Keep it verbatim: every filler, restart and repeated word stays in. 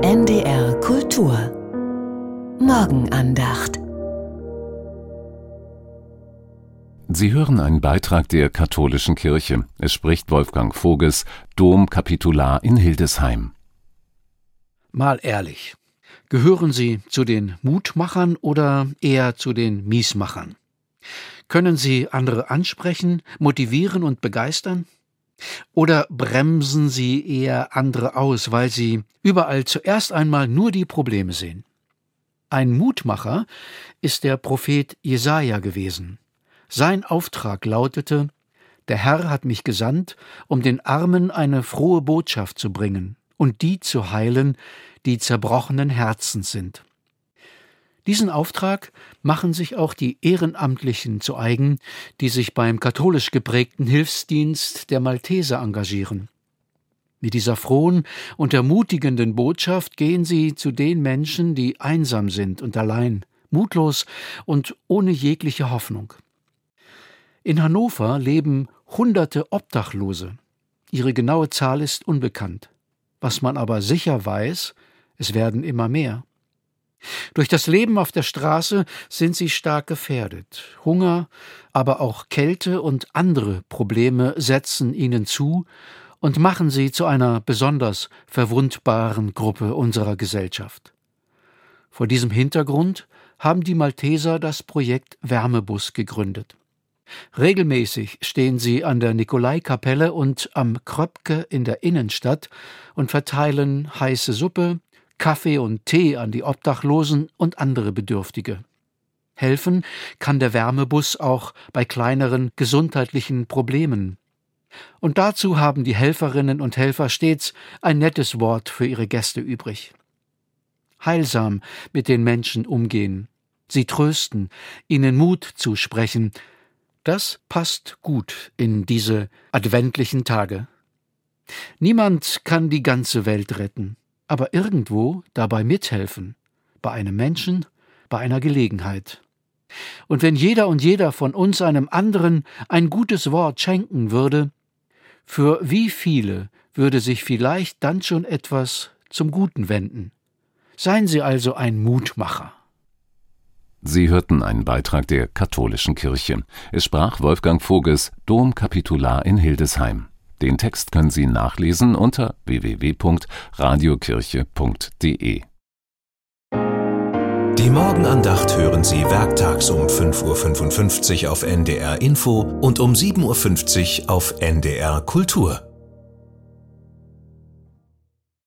N D R Kultur Morgenandacht. Sie hören einen Beitrag der Katholischen Kirche. Es spricht Wolfgang Voges, Domkapitular in Hildesheim. Mal ehrlich, gehören Sie zu den Mutmachern oder eher zu den Miesmachern? Können Sie andere ansprechen, motivieren und begeistern? Oder bremsen Sie eher andere aus, weil Sie überall zuerst einmal nur die Probleme sehen? Ein Mutmacher ist der Prophet Jesaja gewesen. Sein Auftrag lautete: Der Herr hat mich gesandt, um den Armen eine frohe Botschaft zu bringen und die zu heilen, die zerbrochenen Herzens sind. Diesen Auftrag machen sich auch die Ehrenamtlichen zu eigen, die sich beim katholisch geprägten Hilfsdienst der Malteser engagieren. Mit dieser frohen und ermutigenden Botschaft gehen sie zu den Menschen, die einsam sind und allein, mutlos und ohne jegliche Hoffnung. In Hannover leben Hunderte Obdachlose. Ihre genaue Zahl ist unbekannt. Was man aber sicher weiß, es werden immer mehr. Durch das Leben auf der Straße sind sie stark gefährdet. Hunger, aber auch Kälte und andere Probleme setzen ihnen zu und machen sie zu einer besonders verwundbaren Gruppe unserer Gesellschaft. Vor diesem Hintergrund haben die Malteser das Projekt Wärmebus gegründet. Regelmäßig stehen sie an der Nikolaikapelle und am Kröpke in der Innenstadt und verteilen heiße Suppe, Kaffee und Tee an die Obdachlosen und andere Bedürftige. Helfen kann der Wärmebus auch bei kleineren gesundheitlichen Problemen. Und dazu haben die Helferinnen und Helfer stets ein nettes Wort für ihre Gäste übrig. Heilsam mit den Menschen umgehen, sie trösten, ihnen Mut zusprechen, das passt gut in diese adventlichen Tage. Niemand kann die ganze Welt retten, aber irgendwo dabei mithelfen, bei einem Menschen, bei einer Gelegenheit. Und wenn jeder und jeder von uns einem anderen ein gutes Wort schenken würde, für wie viele würde sich vielleicht dann schon etwas zum Guten wenden? Seien Sie also ein Mutmacher. Sie hörten einen Beitrag der Katholischen Kirche. Es sprach Wolfgang Voges, Domkapitular in Hildesheim. Den Text können Sie nachlesen unter w w w punkt radiokirche punkt d e. Die Morgenandacht hören Sie werktags um fünf Uhr fünfundfünfzig auf N D R Info und um sieben Uhr fünfzig auf N D R Kultur.